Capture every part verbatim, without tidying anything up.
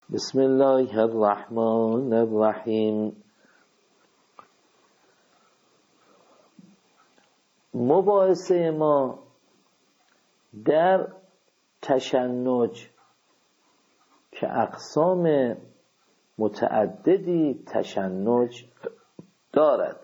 بسم الله الرحمن الرحیم. مباحثه ما در تشنج که اقسام متعددی تشنج دارد.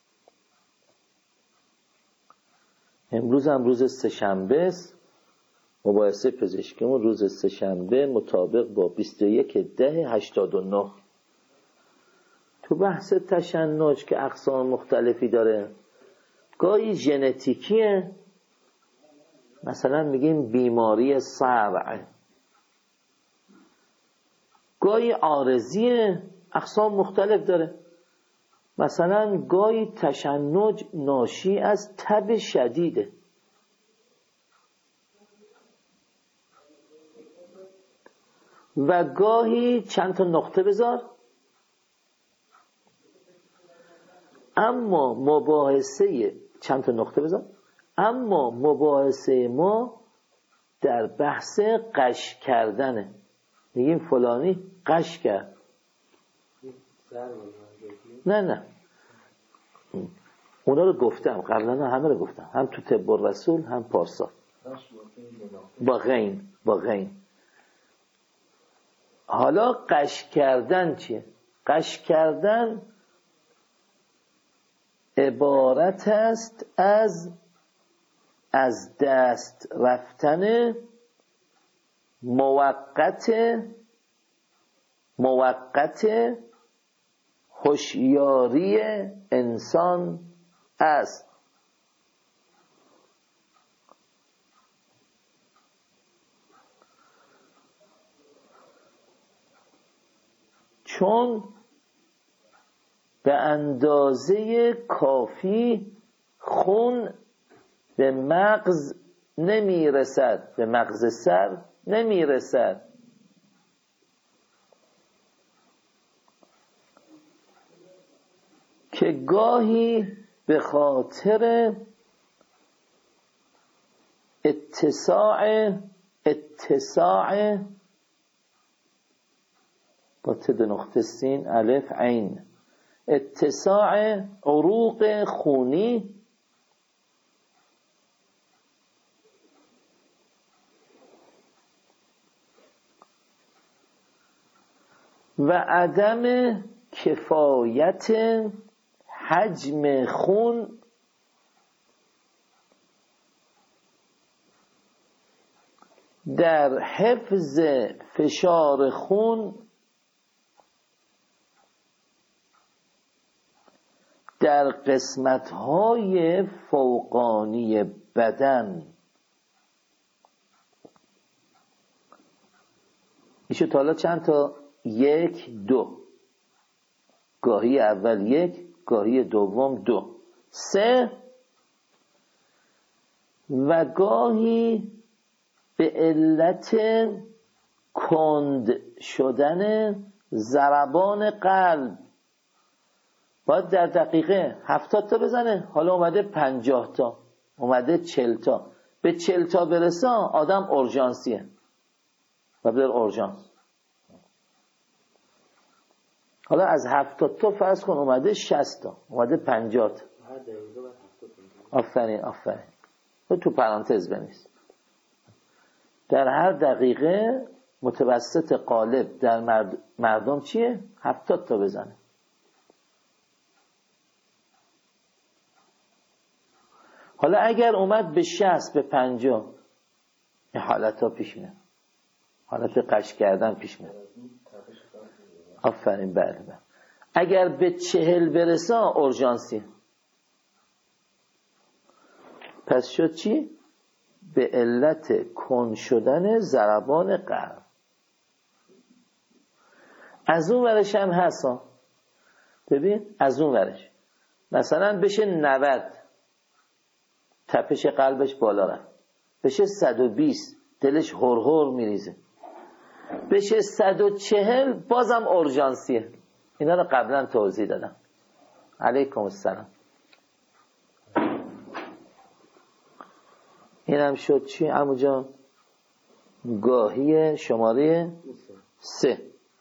امروز هم روز سه‌شنبه است. مباحثه پزشکیمون روز سه‌شنبه مطابق با بیست و یک ده هشتاد و نه. تو بحث تشنج که اقسام مختلفی داره، گاهی ژنتیکیه، مثلا میگیم بیماری صرع، گاهی عارضیه، اقسام مختلف داره. مثلا گاهی تشنج ناشی از تب شدیده، و گاهی چند تا نقطه بذار. اما مباحثه چند تا نقطه بذار اما مباحثه ما در بحث قش کردنه. میگیم فلانی قش کرد. نه نه اونا رو گفتم قبلا، همه رو گفتم، هم تو طب الرسول هم پارسا با غین با غین. حالا قش کردن چیه؟ قش کردن عبارت است از از دست رفتن موقت موقت هوشیاری انسان است. چون به اندازه کافی خون به مغز نمی رسد، به مغز سر نمی رسد. که گاهی به خاطر اتساع اتساع با تد نقطه سین الف عین اتساع عروق خونی و عدم کفایت حجم خون در حفظ فشار خون در قسمت‌های فوقانی بدن. ایشو تا حالا چند تا؟ یک دو، گاهی اول یک، گاهی دوم دو، سه، و گاهی به علت کند شدن ضربان قلب باید در دقیقه هفتاد تا بزنه، حالا اومده پنجاه تا، اومده چل تا. به چل تا برسه آدم اورژانسیه و بر اورژانس. حالا از هفتاد تا فرض کن اومده شصت تا، اومده پنجاه تا. آفرین آفرین. تو پرانتز بنویس. در هر دقیقه متوسط قالب در مرد مردم چیه؟ هفتاد تا بزنه. حالا اگر اومد به شصت به پنجاه، این حالت ها پیش میاد، حالت قش کردن پیش میاد. آفرین بله بله. اگر به چهل برسه اورژانسی. پس شد چی؟ به علت کند شدن ضربان قلب. از اون ورش هم هست. ببین از اون ورش مثلا بشه نود، تپش قلبش بالا رفت، بشه صد و بیست، دلش هر هر میریزه، بشه صد و چهل، بازم اورژانسیه. اینا رو قبلا توضیح دادم. علیکم السلام. اینم شد چی عمو جان؟ گاهی شماره سه.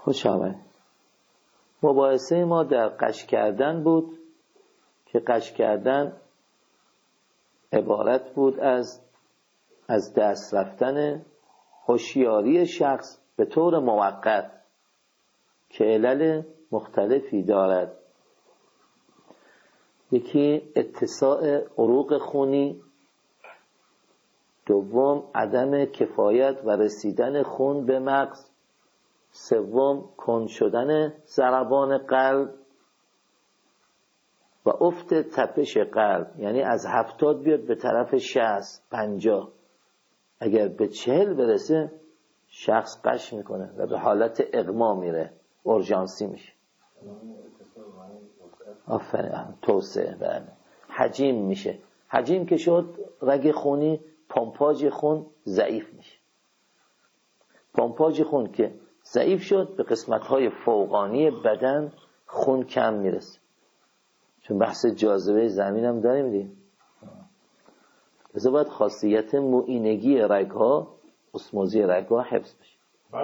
خوش آمد. مباحثه ما در قش کردن بود که قش کردن عبارت بود از از دست رفتن هوشیاری شخص به طور موقت که علل مختلفی دارد. یکی اتساع عروق خونی، دوم عدم کفایت و رسیدن خون به مغز، سوم کند شدن ضربان قلب و افت تپش قلب، یعنی از هفتاد بیاد به طرف شصت پنجاه، اگر به چهل برسه شخص قش میکنه و به حالت اغما میره، اورژانسی میشه. آفرین، توسعه. بله، حجیم میشه. حجیم که شد رگ خونی، پمپاژ خون ضعیف میشه. پمپاژ خون که ضعیف شد به قسمت‌های فوقانی بدن خون کم میرسه. چون بحث جاذبه زمین هم داریم دیگه. لذا باید خاصیت معینگی رگ‌ها، اسموزی رگ‌ها حفظ بشه.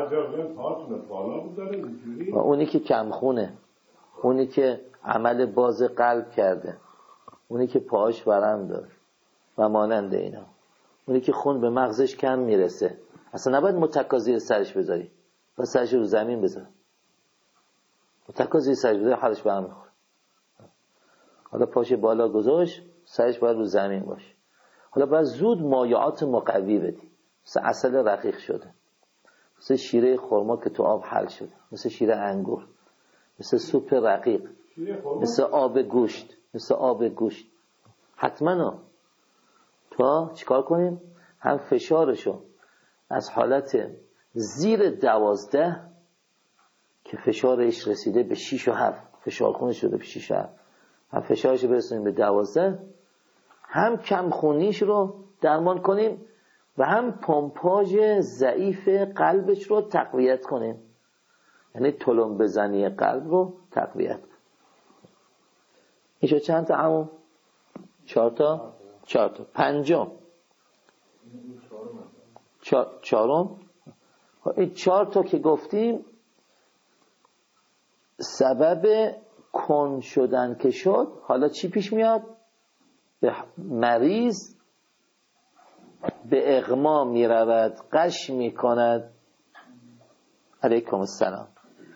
و اونی که کم خونه، اونی که عمل باز قلب کرده، اونی که پاهاش ورم داره و مانند اینا، اونی که خون به مغزش کم میرسه، اصلا نباید متکا زیر سرش بذاری، و سرش رو زمین بذار. متکا زیر سرش بذاری حالش به هم میخوره. حالا پاش بالا گذاشت، سرش باید رو زمین باشه. حالا باید زود مایعات مقوی بدی، مثل عسل رقیق شده، مثل شیره خرما که تو آب حل شده، مثل شیره انگور، مثل سوپ رقیق، مثل آب گوشت، مثل آب گوشت. حتما تا چیکار کنیم؟ هم فشارشو از حالت زیر دوازده که فشارش رسیده به شیش و هفت، فشار خونش شده به شیش و هفت، هم فشارش برسونیم به دوازده، هم کم خونیش رو درمان کنیم و هم پمپاژ ضعیف قلبش رو تقویت کنیم، یعنی تلمبه زنی قلب رو تقویت کنیم. این شد چند تا عمو؟ چهار تا؟ چهار تا. پنجم چهار چهارم این چهار تا که گفتیم سبب کند شدن که شد، حالا چی پیش میاد؟ به مریض به اغما می رود، قش می کند. علیکم السلام.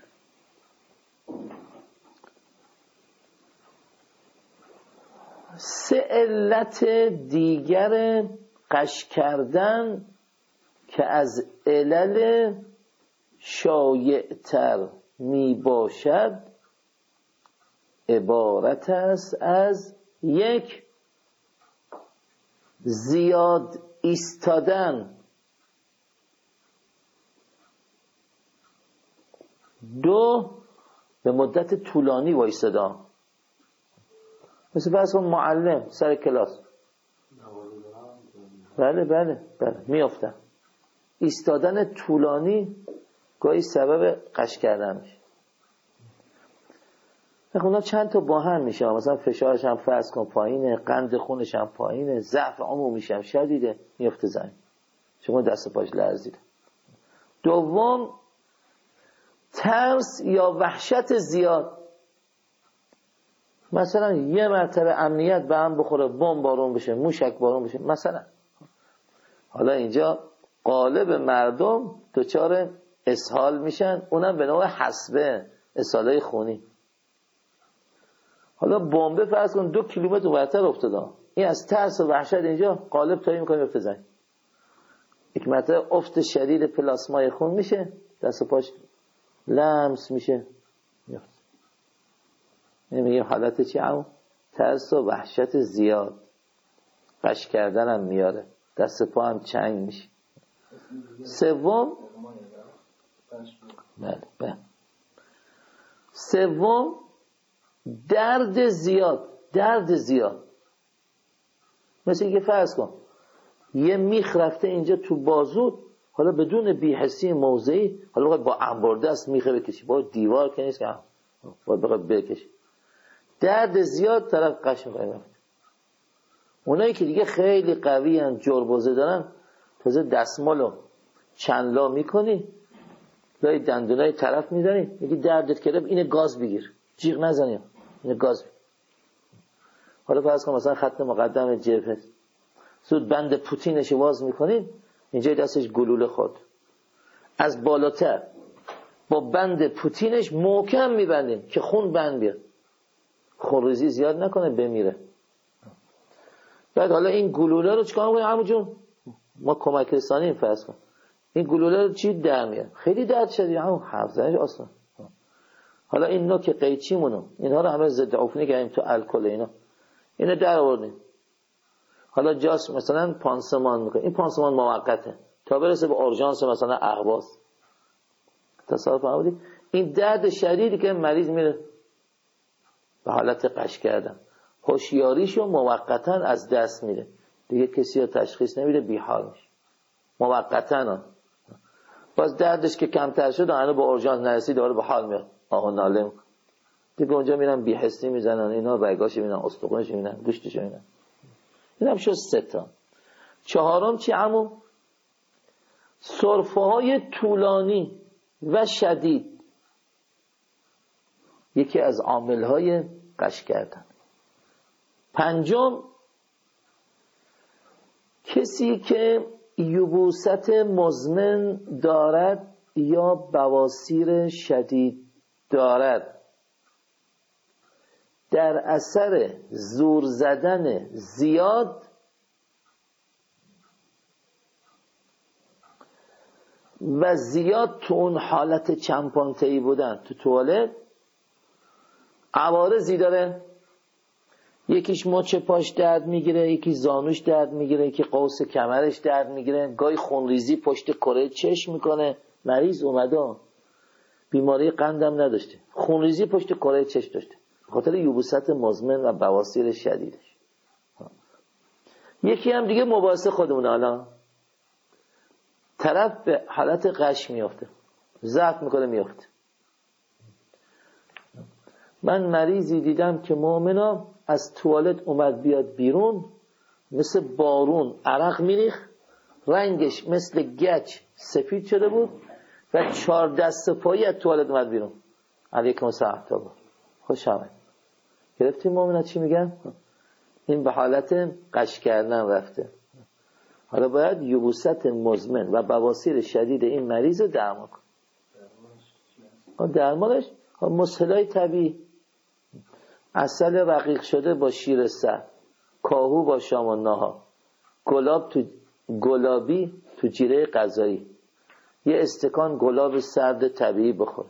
سه علت دیگر قش کردن که از علل شایع‌تر می باشد عبارت است از: یک، زیاد ایستادن، دو، به مدت طولانی وایستادن، مثل فرض کن معلم سر کلاس، بله بله بله میافتن، ایستادن طولانی گاهی سبب قش کردن میشه. اونا چند تا با هم میشه، مثلا فشارش هم فرض کن پایینه، قند خونش هم پایینه، ضعف عمومیش هم شدیده، میفته زمین، شما دست پاش لرزیده. دوم، ترس یا وحشت زیاد، مثلا یه مرتبه امنیت به هم بخوره، بمب بارون بشه، موشک بارون بشه مثلا. حالا اینجا غالب مردم دچار اسهال میشن، اونم به نوع حسبه، اسهالای خونی. حالا بمب فرض کن دو کیلومتر اونورتر افتاده، این از ترس و وحشت اینجا غالب تایی میکنه بفته زنگ. یک مرتبه افت شدید پلاسمای خون میشه، دست و پاش لمس میشه، میفته. نمیگه حالت چی همون؟ ترس و وحشت زیاد، قش کردن هم میاره، دست پا هم چنگ میشه. سوم، بله بله سوم درد زیاد، درد زیاد، مثل اینکه فرض کن یه میخ رفته اینجا تو بازود، حالا بدون بی‌حسی موضعی، حالا باید با انبرده است میخه بکشی، با دیوار که نیست که باید بخواد بکشی، درد زیاد طرف قش می‌کنه. اونایی که دیگه خیلی قوی ان، جربوزه دارن، تازه دستمالو چند لا میکنی، لای دندونای طرف میزنی، میگی دردت گرفت، اینه گاز بگیر، جیغ نزنی، اینه گاز بگیر. حالا فرض کن مثلا خط مقدم جبهه، زود بند پوتینش واز میکنید، اینجا دستش گلوله خورد، از بالاتر با بند پوتینش محکم میبندیم که خون بند بیاد، خونریزی زیاد نکنه بمیره. بعد حالا این گلوله رو چیکار می‌کنیم عمو جون؟ ما کمک رسانی فرض کن، این گلوله رو چی در میاد؟ خیلی درد شدید عمو، حرف زنش آسان. حالا این نوک قیچیمونو، اینها رو همه ضد عفونی کردیم تو الکل، اینا اینو در آوردیم. حالا جاست مثلا پانسمان میکنه، این پانسمان موقته تا برسه به اورژانس مثلا اهواز. تصور فرمودید؟ این درد شدیدی که مریض میره به حالت قش کردن، هوشیاریشو موقتا از دست میره، دیگه کسی رو تشخیص نمیده، بیحال میشه موقتا. باز دردش که کمتر شد هنوز به اورژانس نرسید، دوباره به حال میاد، آها ناله میکنه دیگه، اونجا میرن بی‌حسی میزنن، اینا رگاش میبینن، استخونش میبینن، گوشتش میبینن. اینم شد سه تا. چهارم چی عمو؟ سرفه های طولانی و شدید، یکی از عامل های قش کردن. پنجم کسی که یبوست مزمن دارد یا بواسیر شدید دارد، در اثر زور زدن زیاد و زیاد تو اون حالت چمپانتهی بودن تو توالت عوارضی داره. یکیش مچ پاش درد میگیره، یکی زانوش درد میگیره، یکی قوس کمرش درد میگیره، گاهی خونریزی پشت کره چشم میکنه. مریض اومده بیماری قندم نداشته، خونریزی پشت کره چشم داشته، خاطر یبوست مزمن و بواسیر شدیدش. یکی هم دیگه مباحثه خودمونه، الان طرف به حالت قش میافته، ضعف میکنه میافته. من مریضی دیدم که مؤمنا از توالت اومد بیاد بیرون، مثل بارون عرق میریخ، رنگش مثل گچ سفید شده بود و چهار دست پایی از توالت اومد بیرون. علیکم السلام. خوش آمد. گرفتیم مؤمنا چی میگن؟ این به حالت قش کردن رفته. حالا باید یبوست مزمن و بواسیر شدید این مریض رو درمان کن. درمانش مسئله طبیعی، عسل رقیق شده با شیر سر، کاهو با شام و نهار، گلاب تو گلابی تو جیره غذایی، یه استکان گلاب سرد طبیعی بخور.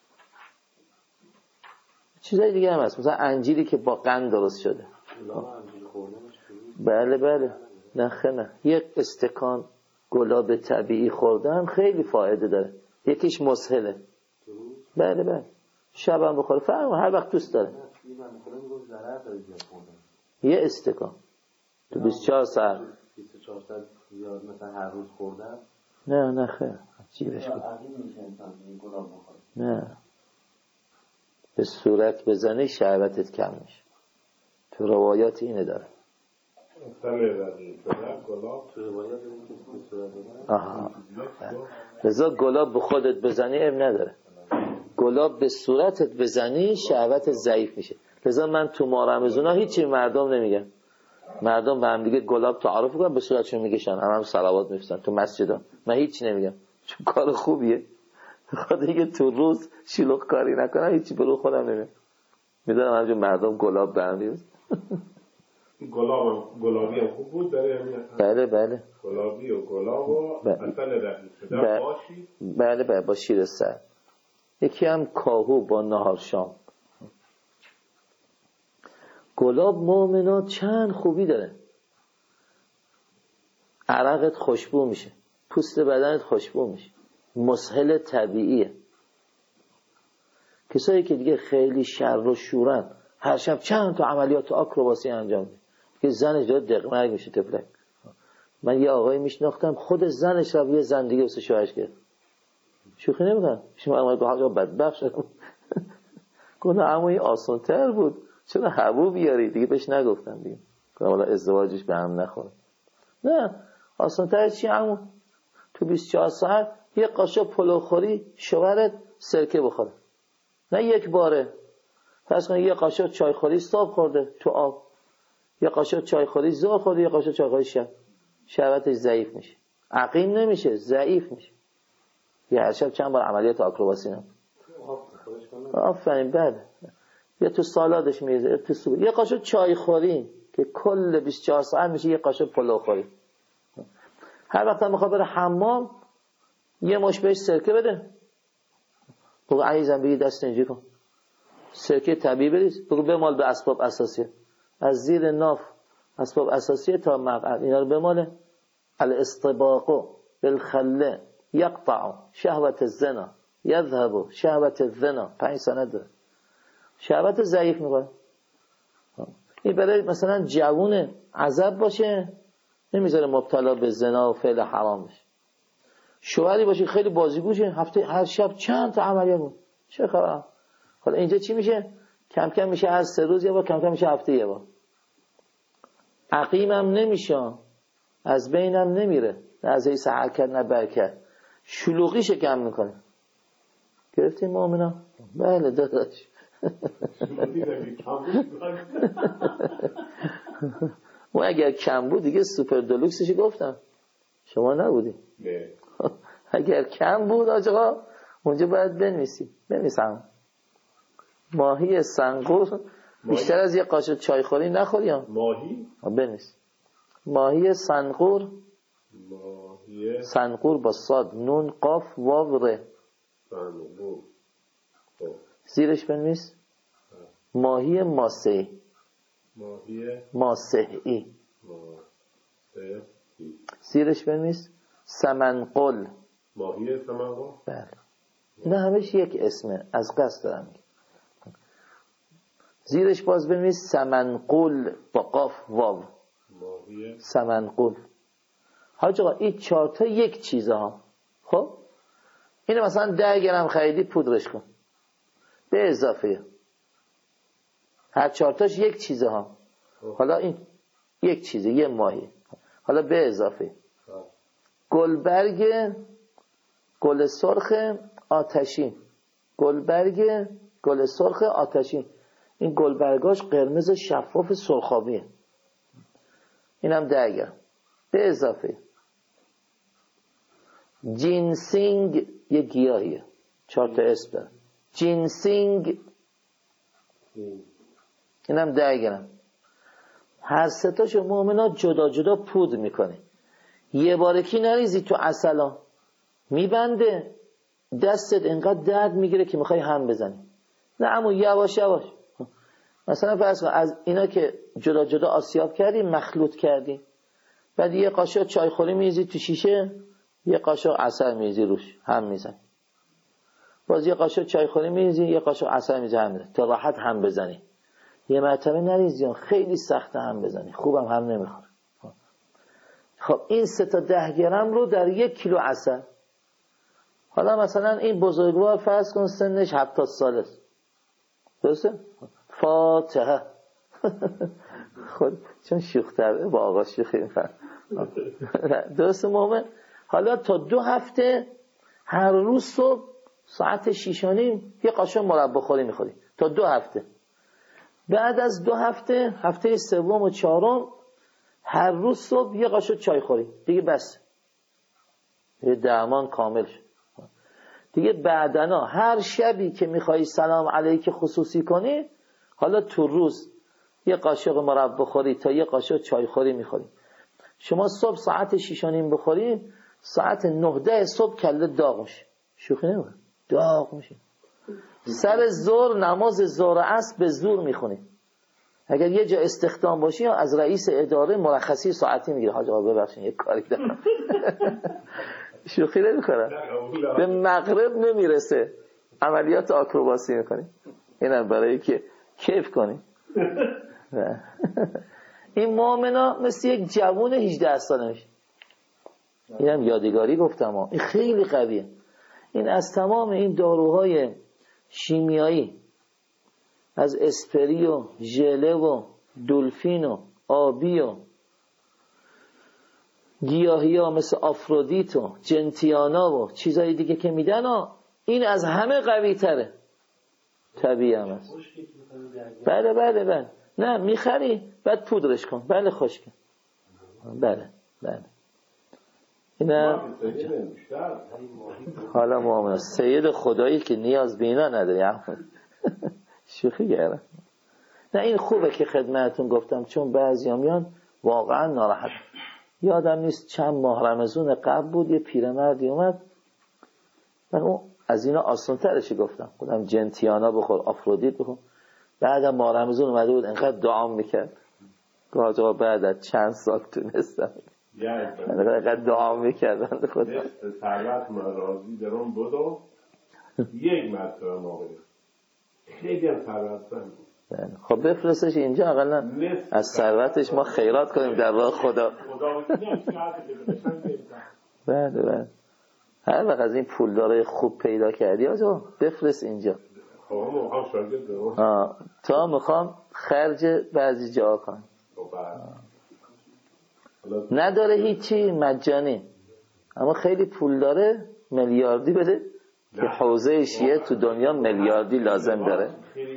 چیزای دیگه هم هست، مثلا انجیری که با قند درست شده. بله بله، نه خیلی نه، یک استکان گلاب طبیعی خوردن خیلی فایده داره، یکیش مسهله. بله بله، شبم بخوره، فرق هر وقت دوست داره. یه استکان تو بیست و چهار ساعت بیست و چهار ساعت زیاد مثلا هر روز خوردن، نه نه خیر، چیزش بود نه، به صورت بزنی شهوتت کم میشه. تو روایات اینه داره. آها، لذا گلاب به خودت بزنی اب نداره، گلاب به صورتت بزنی شهوت ضعیف میشه. لذا من تو ماه رمضان هیچی مردم نمیگم، مردم به هم دیگه گلاب تعارف کنن به صورتشون میکشن، هم هم صلوات میفرستن تو مسجدا، من هیچی نمیگم چون کار خوبیه. خاطر اینکه تو روز شلوغ کاری نکنم هیچی برو خودم نمیگم، میدونم همینجور مردم گلاب به هم میفرستن. گلاب گلابی هم خوب بود برای همین. بله بله، گلابی و گلاب و عسل رقیق شده باشی. بله بله، با شیر سر. یکی هم کاهو با نهار شام. گلاب مؤمنا چند خوبی داره، عرقت خوشبو میشه، پوست بدنت خوشبو میشه، مسهل طبیعیه. کسایی که دیگه خیلی شر و شورن هر شب چند تا عملیات آکروباسی انجام میده که زنش داره دقمرگ میشه تفلک. من یه آقایی میشناختم خود زنش رو یه زن دیگه واسه شوهرش گرفت، شوخی نمیکنم، شما اما به حاجا بدبخت شدم. گفتم اما این آسان‌تر بود، چرا حبوب بیاری دیگه؟ بهش نگفتم دیگه، گفتم والا ازدواجش به هم نخوره. نه آسان‌تر چی عمو؟ تو بیست و چهار ساعت یه قاشق پلوخوری شوهرت سرکه بخوره، نه یک باره. فرض کن یه قاشق چایخوری صبح خورده تو آب، یه قاشق چایخوری ظهر خورده، یه قاشق چایخوری شب، شهوتش ضعیف میشه، عقیم نمیشه، ضعیف میشه. یه هر شب چند بار عملیات آکروباسی نم. آفرین. بله. یا تو سالادش میریزه، تو سوپ. یه قاشق چایخوری که کل بیست و چهار ساعت میشه یه قاشق پلوخوری. هر وقت هم میخواد بره حمام یه مش بهش سرکه بده، بگو عزیزم بگی دست اینجوری کن، سرکه طبیعی بریز، بگو بمال به اسباب اساسیه، از زیر ناف اسباب اساسیه تا مقعد اینا رو بماله. الاستباق بالخله یقطع شهوت الزنا یذهب شهوت الزنا. پنج سنه داره، شهوت ضعیف میکنه. این برای مثلا جوون عزب باشه نمیذاره مبتلا به زنا و فعل حرام بشه. شوهری باشه خیلی بازیگوشه، هفته هر شب چند تا عملیات بود، چه خبر؟ حالا اینجا چی میشه؟ کم کم میشه هر سه روز یه بار، کم کم میشه هفته یه بار. عقیمم نمیشه، از بینم نمیره، نه از حیث حرکت نه برکت، شلوغیش کم میکنه. گرفتی مؤمنا؟ بله داداش. اون اگر کم بود دیگه سوپر دلوکسش گفتم، شما نبودی. نه. اگر کم بود آقا اونجا باید بنویسی. بنویسم ماهی سنگور بیشتر از یه قاشق چایخوری نخوریم. ماهی؟ بنویس ماهی سنگور. ماهی سنگور با صاد نون قاف واو ر. سنگور. زیرش بنویس ماهی ماسه‌ای. ماهی ماسه‌ای. ماسه‌ای. زیرش بنویس سمنقل. ماهی سمنقل. بله. اینا همش یک اسمه، از قصد دارم میگم. زیرش باز بنویس سمنقل با قاف واو. ماهی سمنقل. حاج آقا این چهار تا یک چیزه ها. خب اینو مثلا ده گرم خریدی پودرش کن به اضافه هر چهار تاش یک چیزه ها. حالا این یک چیزه، یه ماهی. حالا به اضافه گلبرگ گل سرخ آتشین. گلبرگ گل سرخ آتشین. این گلبرگاش قرمز شفاف سرخابیه. اینم ده گرم. به اضافه جینسینگ، یه گیاهیه، چهار تا اسم داره. جینسینگ اینم ده گرم. هر سه تاشو مؤمنا جدا جدا پودر میکنه. یه بارکی نریزی تو عسلا، میبنده دستت انقدر درد میگیره که میخوای هم بزنی. نه اما یواش یواش. مثلا فرض کن از اینا که جدا جدا آسیاب کردی مخلوط کردی، بعد یه قاشق چایخوری میریزی تو شیشه، یه قاشق عسل میریزی روش، هم میزنی. باز یه قاشق چایخوری میریزی، یه قاشق عسل میریزی، هم میزنی تا راحت هم بزنی. یه مرتبه نریزی، خیلی سخته هم بزنی، خوبم هم نمیخوره. خب این سه تا ده گرم رو در یک کیلو عسل. حالا مثلا این بزرگوار فرض کن سنش هفتاد ساله است، درسته؟ فاتحه. خود چون شوخ طبعه با آقا شوخی می‌کنه. درسته مومن؟ حالا تا دو هفته هر روز صبح ساعت شیش و نیم یه قاشق مربا خوری می‌خوری تا دو هفته. بعد از دو هفته، هفته سوم و چهارم هر روز صبح یه قاشق چای خوری دیگه، بس یه درمان کامل شد دیگه. بعدنا هر شبی که میخوایی سلام علیک خصوصی کنی، حالا تو روز یه قاشق مربا خوری تا یه قاشق چای خوری میخوری. شما صبح ساعت شیش و نیم بخوری، ساعت نه ده صبح کله داغ میشه. شوخی نمی‌کنم، داغ میشه. سر ظهر نماز ظهر عصر به زور میخونی. اگر یه جا استخدام باشی از رئیس اداره مرخصی ساعتی میگیره. حاج آقا ببخشید یه کاری دارم. شوخی نمی‌کنم. به مغرب نمیرسه عملیات آکروباسی میکنی. اینم برای که کیف کنی. این مؤمنا مثل یک جوون هجده ساله میشه. اینم یادگاری گفتم ها. این خیلی قویه. این از تمام این داروهای شیمیایی، از اسپری و ژله و دلفین و آبی و گیاهی ها مثل آفرودیت و جنتیانا و چیزهای دیگه که میدن ها، این از همه قوی تره. طبیعی هم هست. بله بله بله. نه میخری بعد پودرش کن. بله خشکه. بله بله. اینا حالا مؤمن سید خدایی که نیاز به اینا نداری. شوخی کردم. نه این خوبه که خدمتتون گفتم، چون بعضیا میان واقعا ناراحت. یادم نیست چند ماه رمضان قبل بود، یه پیرمردی اومد، من اون از اینا آسان‌ترش گفتم، گفتم جنتیانا بخور، آفرودیت بخور. بعدم ماه رمضان اومده بود انقدر دعا میکرد، گفتم بعد از چند سال تونستم انقدر دعا میکردن خدا ثروت مرازی درون بودو یک مرتبه موقعی خیلی هم ثروتمند بود. خب بفرستش اینجا، اقلا از ثروتش ما خیرات کنیم در راه خدا. بله بله. هر وقت از این پولدارای خوب پیدا کردی آجا بفرست اینجا. آه. تا میخوام خرج بعضی جا کنم. نداره هیچی، مجانی، اما خیلی پول داره، میلیاردی بده که حوزه شیعه تو دنیا میلیاردی لازم داره.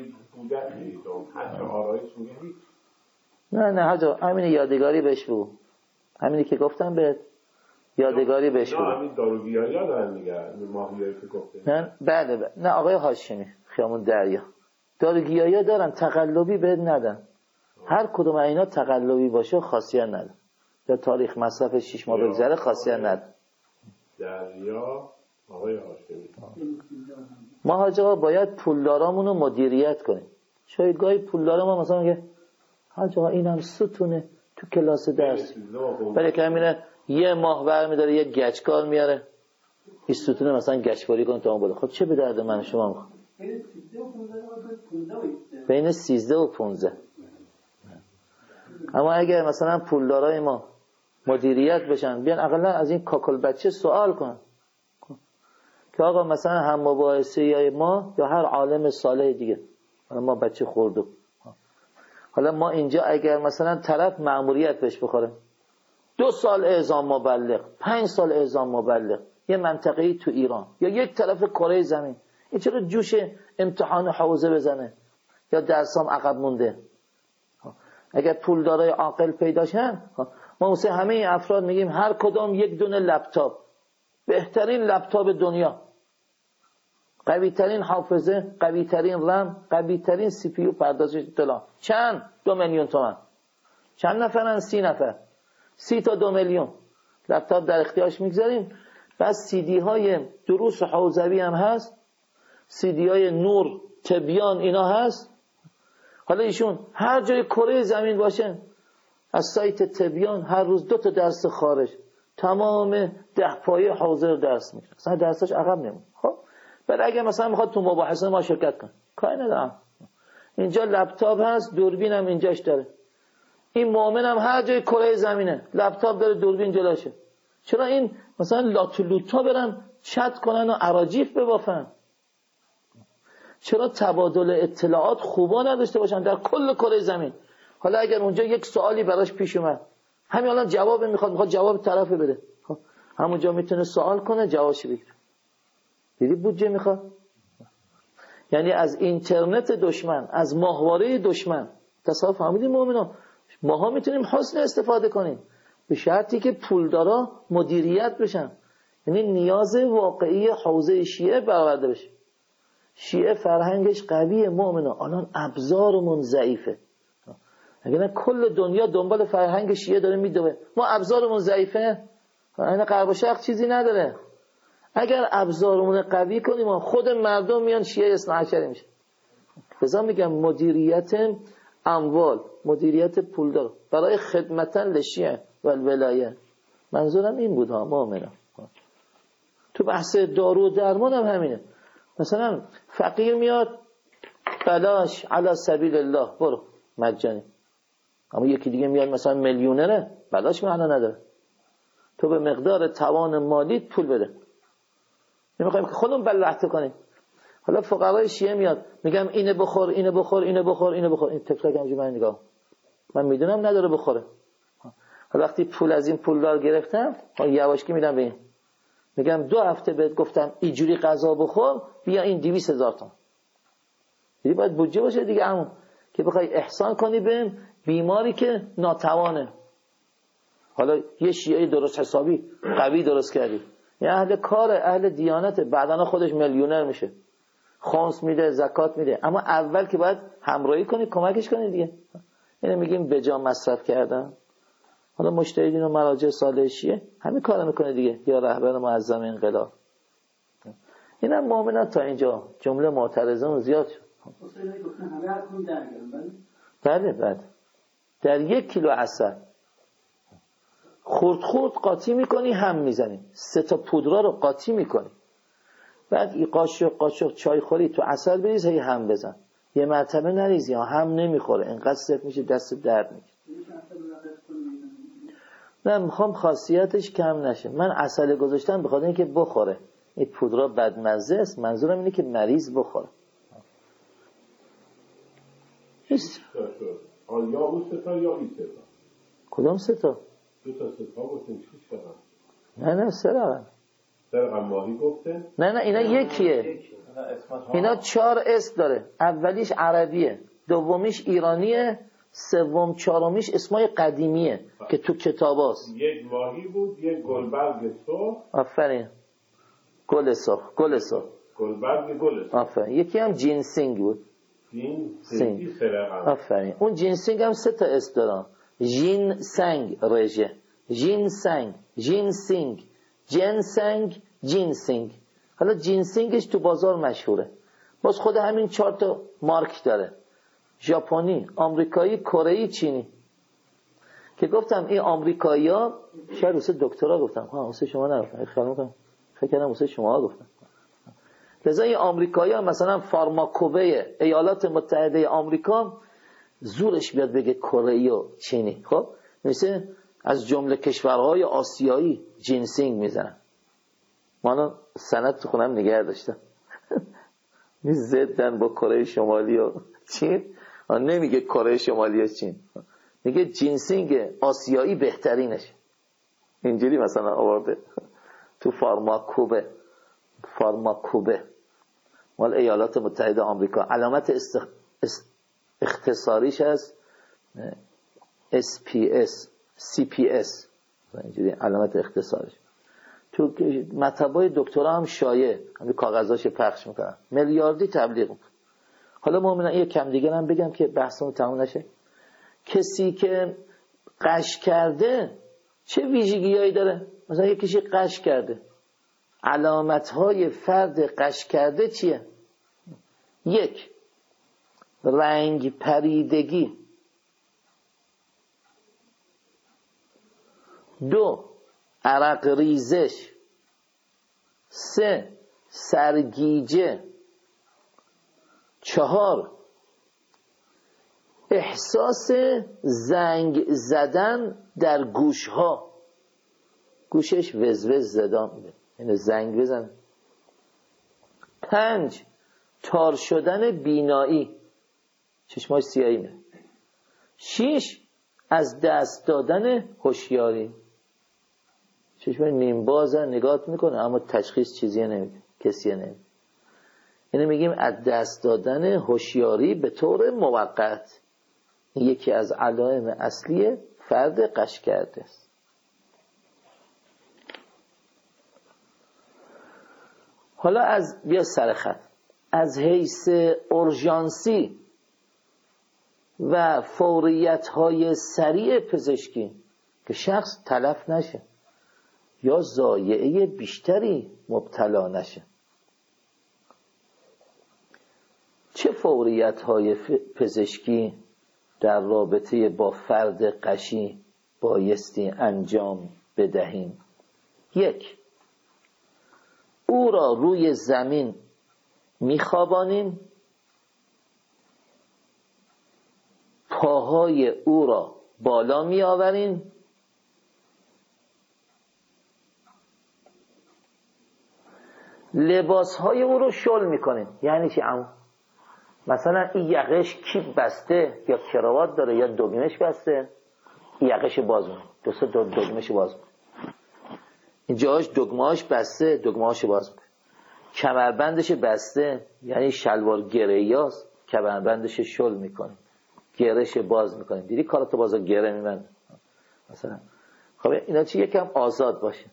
نه نه حاجا، همین یادگاری بهش بگو، همینی که گفتم بهت، یادگاری بهش بگو. همین داروگیایی ها دارن میگه، ماهیایی که گفته. نه بله بله. نه آقای هاشمی خیامون دریا، داروگیایی ها دارن، تقلبی بهت ندن. هر کدوم اینا تقلبی باشه خاصیت نداره، یا تاریخ مصرف شش ماه بگذره خاصیت نداره. دریا آقای هاشمی. ما حاجا باید پولدارامون رو مدیریت کنیم. شاید گاهی پولدارا ما مثلا میگه حاجا اینم ستونه تو کلاس درس، ولی که همینه یه ماه برمیداره یه گچکار میاره این ستونه مثلا گچکاری کنه تا اون بوده. خب چه به درد من شما میخواد؟ بین سیزده و پونزده. اما اگر مثلا پولدارای ما مدیریت بشن، بیان اقلا از این کاکل بچه سوال کنن که آقا مثلا هم مباحثه یا ما یا هر عالم صالح دیگه، حالا ما بچه خوردو، حالا ما اینجا اگر مثلا طرف مأموریت بهش بخوره، دو سال اعزام مبلغ، پنج سال اعزام مبلغ، یه منطقه‌ای تو ایران یا یک طرف کره زمین، این چرا جوش امتحان حوزه بزنه یا درسام عقب مونده؟ اگر پولدارای عاقل پیدا شن، ما واسه همه این افراد میگیم هر کدام یک دونه لپتاپ، بهترین لپتاپ دنیا، قوی ترین حافظه، قوی ترین رم، قوی ترین سی پی یو پردازش اطلاع. چند؟ دو میلیون تومان. چند نفرن؟ سی نفر. سی تا دو میلیون لپتاپ در اختیارش میگذاریم. بس سی دی های دروس حوزوی هم هست، سی دی های نور، تبیان، اینا هست. حالا ایشون هر جای کره زمین باشه، از سایت تبیان هر روز دو تا درس خارج، تمام ده پایه حوزه رو درس میکنه، اصلا درسش عقب نمونه. خب بعد اگه مثلا میخواد تو مباحثه ما شرکت کنه، کاری ندارم، اینجا لپتاپ هست، دوربین هم اینجاش داره. این مؤمن هم هر جای کره زمینه لپتاپ داره، دوربین جلوشه. چرا این مثلا لاتولوتا برن چت کنن و اراجیف ببافن؟ چرا تبادل اطلاعات خوبا نداشته باشن در کل کره زمین؟ حالا اگر اونجا یک سوالی براش پیش اومد، همین الان جواب میخواد، میخواد جواب طرف بده، خب همونجا میتونه سوال کنه، جوابش بگیره. دیدی بودجه میخواد؟ یعنی از اینترنت دشمن، از ماهواره دشمن، تصاف فهمیدین مؤمنان، ماها میتونیم حسن استفاده کنیم به شرطی که پولدارا مدیریت بشن. یعنی نیاز واقعی حوزه شیعه برآورده بشه. شیعه فرهنگش قویه مؤمنان، الان ابزارمون ضعیفه. اگه نه کل دنیا دنبال فرهنگ شیعه داره میدوه، ما ابزارمون ضعیفه، این غرب و شرق چیزی نداره. اگر ابزارمون قوی کنیم، خود مردم میان شیعه اثنا عشری میشه. لذا میگم مدیریت اموال، مدیریت پولدار برای خدمتن لشیعه و الولایه. منظورم این بود ها مؤمنان. تو بحث دارو و درمان هم همینه. مثلا فقیر میاد بلاش علی سبیل الله برو مجانی، اما یکی دیگه میاد مثلا میلیونره، بلاش معنا نداره، تو به مقدار توان مالیت پول بده. نمیخوایم که خودمون بلعت کنیم. حالا فقرای شیعه میاد میگم اینه بخور، اینه بخور، اینه بخور، اینه بخور، این تفلک همجوری من نگاه، من میدونم نداره بخوره. وقتی پول از این پولدار گرفتم یواشکی میدم به این، میگم دو هفته بهت گفتم اینجوری غذا بخور، بیا این دویست هزار تومان. دیگه باید بودجه باشه دیگه همون که بخوای احسان کنی به بیماری که ناتوانه. حالا یه شیعه درست حسابی قوی درست کردی، یه اهل کار، اهل دیانت، بعداً خودش میلیونر میشه، خمس میده، زکات میده، اما اول که باید همراهی کنی، کمکش کنی دیگه. اینو میگیم به جا مصرف کردن. حالا مجتهدین و مراجع صالح شیعه همین کارو میکنه دیگه، یا رهبر معظم انقلاب. اینم مؤمنان تا اینجا جمله معترضان زیاد شد. بله بله در یک کیلو عسل خورد خورد قاطی میکنی، هم میزنی، سه تا پودرا رو قاطی میکنی، بعد این قاشق قاشق چای خوری تو عسل بریز، هی هم بزن، یه مرتبه نریز یا هم نمیخوره، اینقدر سفت میشه دست درد میکنه. نه میخوام خاصیتش کم نشه. من عسل گذاشتم به خاطر اینکه بخوره، این پودرا بدمزه است، منظورم اینه که مریض بخوره. نیست یا اون سه تا یا این سه تا. کدام سه تا؟ دو تا سه تا گفتن چی شدن؟ نه نه سه رقم. سه رقم ماهی گفتن؟ نه نه اینا یکیه. اینا چهار اسم داره. اولیش عربیه، دومیش ایرانیه، سوم چهارمیش اسمای قدیمیه که تو کتاباست. یک ماهی بود، یک گلبرگ سرخ. آفرین. گل سرخ، گل سرخ. گلبرگ گل سرخ. آفرین. یکی هم جینسینگ بود. جینسینگ سه رقم. آفرین. اون جینسینگ هم سه تا اسم داره. جین سنگ رژه، جین سنگ، جین سینگ، جین سنگ، جین سینگ. حالا جین سینگش تو بازار مشهوره. باز خود همین چهار تا مارک داره، ژاپنی، آمریکایی، کره‌ای، چینی. که گفتم این آمریکایی‌ها شاید واسه دکترا گفتم، ها واسه شما نگفتم، خیال می‌کنم فکر کردم واسه شما گفتم. لذا این آمریکایی‌ها مثلا فارماکوبه ایالات متحده آمریکا زورش بیاد بگه کره‌ای و چینی. خب مثل از جمله کشورهای آسیایی جینسینگ میزنن. ما سند تو خونم نگه داشتم می زدن با کره شمالی و چین. نمیگه کره شمالی و چین، میگه جینسینگ آسیایی بهترینش. اینجوری مثلا آورده تو فارماکوبه، فارماکوبه مال ایالات متحده آمریکا. علامت استخ... اختصاریش از اس پی اس، سی پی اس، اینجوری علامت اختصاریش. تو مطبای دکترا هم شایع، همین کاغذاش پخش میکنن، میلیاردی تبلیغ میکنن. حالا مؤمنان یه کم دیگه هم بگم که بحثمون تموم نشه. کسی که قش کرده چه ویژگیایی داره؟ مثلا یه کسی قش کرده، علامتهای فرد قش کرده چیه؟ یک، رنگ پریدگی. دو، عرق ریزش. سه، سرگیجه. چهار، احساس زنگ زدن در گوشها، گوشش وزوز زدان میده، یعنی زنگ بزن. پنج، تار شدن بینایی، چشماش سیاهی میده. شش، از دست دادن هوشیاری، چشم نیم بازه نگاه میکنه اما تشخیص چیزی نمیده، کسی نمیده. اینو میگیم از دست دادن هوشیاری به طور موقت. این یکی از علائم اصلی فرد قش کرده است. حالا از بیا سر خط، از حیث اورژانسی و فوریت های سریع پزشکی که شخص تلف نشه یا ضایعه بیشتری مبتلا نشه. چه فوریت های پزشکی در رابطه با فرد قشی بایستی انجام بدهیم؟ یک، او را روی زمین میخوابانیم، پاهای او را بالا میآوریم، لباسهای او رو شل میکنیم. یعنی چی عمو؟ مثلا این یقش کیپ بسته یا کراوات داره یا دگمش بسته، یقش باز میکنیم. دو سه تا دگمه‌اش باز میکنه، اینجاش دگمه‌اش بسته، دگمه‌اش باز میکنه، کمربندش بسته یعنی شلوار گره‌یاست، کمربندش شل میکنه، گرهش باز میکنه. دیدی کاراتو بازا گره میبنده مثلا. خب اینا چی یکم آزاد باشه.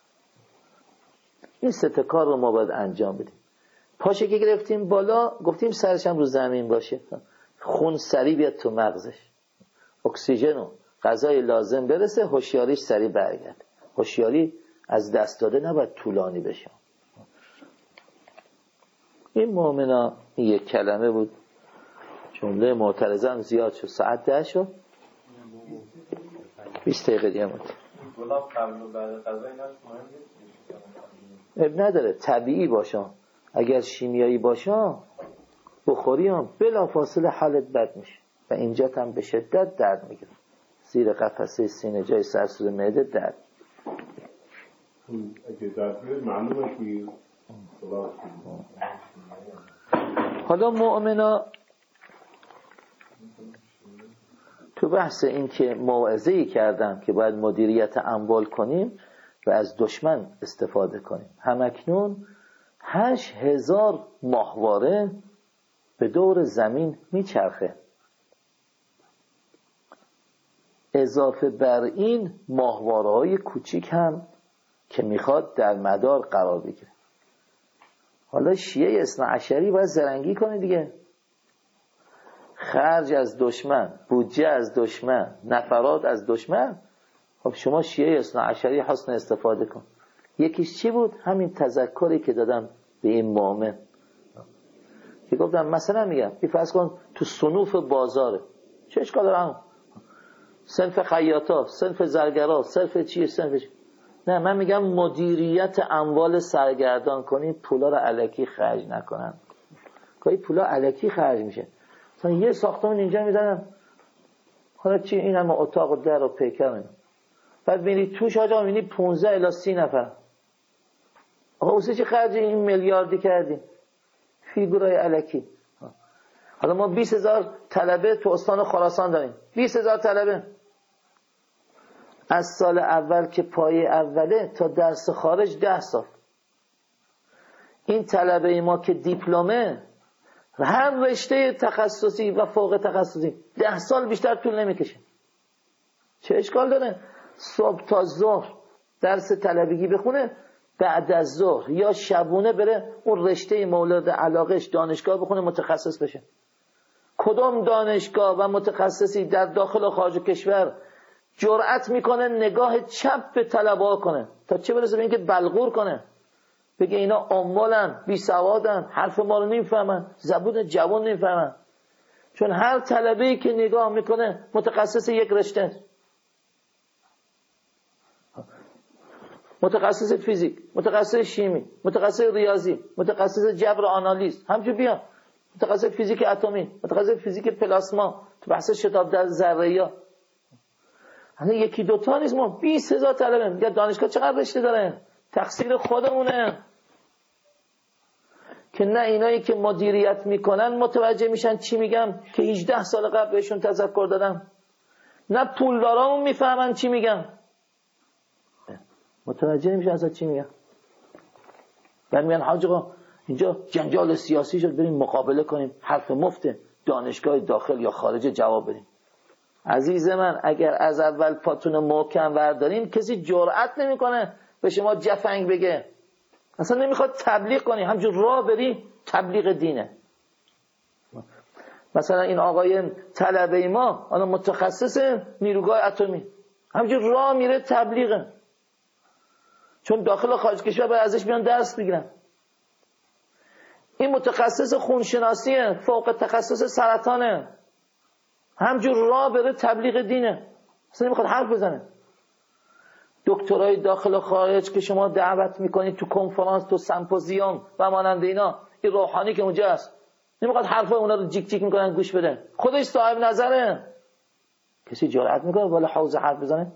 این سه تا کار رو ما باید انجام بدیم. پاشه که گرفتیم بالا، گفتیم سرش هم رو زمین باشه، خون سریع بیاد تو مغزش، اکسیژن و غذای لازم برسه، هوشیاریش سریع برگرده. هوشیاری از دست داده نباید طولانی بشه. این مؤمنا این یک کلمه بود. جمله معترضه هم زیاد شد. ساعت ده شد، بیست دقیقه دیگه بود. گلاب قبل و بعد غذا اینا مهم اب نداره، طبیعی باشه. اگر شیمیایی باشه بخوری هم بلا فاصله حالت بد میشه و اینجا هم به شدت درد میگیره، زیر قفسه سینه جای سرسوز معده درد. اگه درد میگیره معلومه که حالا مؤمنا تو بحث این که موعظه‌ای کردم که باید مدیریت اموال کنیم و از دشمن استفاده کنیم. همکنون هشت هزار ماهواره به دور زمین میچرخه، اضافه بر این ماهواره های کوچیک هم که میخواد در مدار قرار بگیره. حالا شیعه اثنا عشری باید زرنگی کنه دیگه، خرج از دشمن، بودجه از دشمن، نفرات از دشمن. خب شما شیعه اثنا عشری حسن استفاده کن. یکیش چی بود؟ همین تذکری که دادم به این مؤمن که گفتم مثلا میگم بی فرض کن تو صنوف بازاره، چه اشکال دارم؟ صنف خیاطا، صنف زرگرا، صنف چیه، صنف چیه؟ نه، من میگم مدیریت اموال سرگردان کنید، پولا رو الکی خرج نکنن. که پولا الکی خرج میشه. مثلا یه ساختمان اینجا میزنن، حالا چی این همه اتاق و در و پیکر میدن، بعد میری توش آجا میبینی پونزده الی سی نفر. آقا اوسه چی خرج این میلیاردی کردی؟ فیگورای الکی. حالا ما بیست هزار طلبه تو استان خراسان داریم، بیست هزار طلبه از سال اول که پایه اوله تا درس خارج ده سال. این طلبه ما که دیپلمه هر رشته تخصصی و فوق تخصصی ده سال بیشتر طول نمیکشه. چه اشکال داره صبح تا ظهر درس طلبگی بخونه، بعد از ظهر یا شبونه بره اون رشته مورد علاقهش دانشگاه بخونه، متخصص بشه. کدام دانشگاه و متخصصی در داخل و خارج کشور جرأت میکنه نگاه چپ به طلبه کنه، تا چه برسه به اینکه بلغور کنه، بگه اینا عمالن، بی سوادن، حرف ما رو نمیفهمن، زبون جوان نمیفهمن. چون هر طلبه‌ای که نگاه میکنه متخصص یک رشته، متخصص فیزیک، متخصص شیمی، متخصص ریاضی، متخصص جبر و آنالیز، همچون بیا متخصص فیزیک اتمی، متخصص فیزیک پلاسما، تو بحث شتاب در ذره‌ای. حالا یکی دوتا نیست، ما بیست هزار طلبه. میگه دانشگاه چقدر رشته داره؟ تقصیر خودمونه که نه اینایی که مدیریت میکنن متوجه میشن چی میگم که هجده سال قبل بهشون تذکر دادم، نه پولدارامون میفهمن چی میگم، متوجه نمیشن اصلا چی میگم. بعد میگن حاج آقا اینجا جنجال سیاسی شد، بریم مقابله کنیم، حرف مفته، دانشگاه داخل یا خارج جواب بدیم. عزیز من اگر از اول پاتون محکم وردارین کسی جرأت نمیکنه به شما جفنگ بگه، اصلا نمیخواد تبلیغ کنی، همجور راه بری، تبلیغ دینه. مثلا این آقای طلبه ما انا متخصص نیروگاه اتمی، همجور راه میره تبلیغه، چون داخل و خارج کشور باید ازش بیان درس بگیرن. این متخصص خونشناسیه، فوق تخصص سرطانه، همجور راه بره تبلیغ دینه، اصلا نمیخواد حرف بزنه. دکترای داخل و خارج که شما دعوت میکنید تو کنفرانس، تو سمپوزیوم و مانند اینا، این روحانی که اونجا هست نمیخواد حرف اونا رو جیک جیک میکنن گوش بده، خودش صاحب نظره. کسی جرأت میکنه والا حوزه حرف بزنه؟